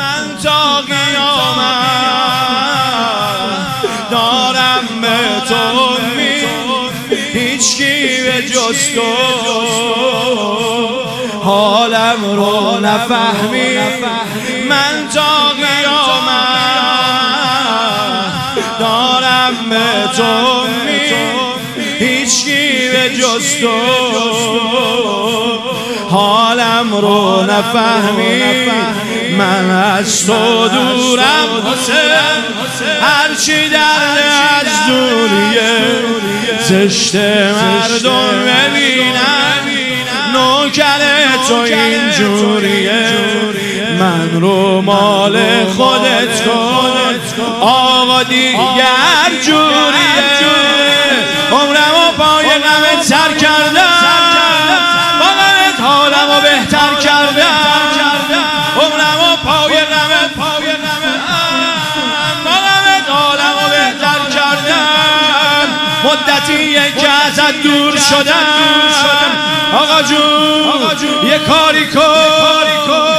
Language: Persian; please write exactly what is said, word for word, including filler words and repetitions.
من تا قیامت دارم به تو امید، هیچکی به جز تو حالم رو نفهمی. من تا قیامت دارم به تو امید، هیچکی به جز تو حالم رو نفهمی. من از تو دورم حسین، هرچی درد از دوریه، زشت مردم ببینم نوکر تو اینجوریه. من رو مال خودت کن آقا دیگر جوریه. عمرم و پای غمت سر کردم، با غمت حالم و بهتر کردم. عمرم و پای غمت با غمت حالم و بهتر کردم. مدتیه که ازت دور شدم، آقا جون یه کاری کن.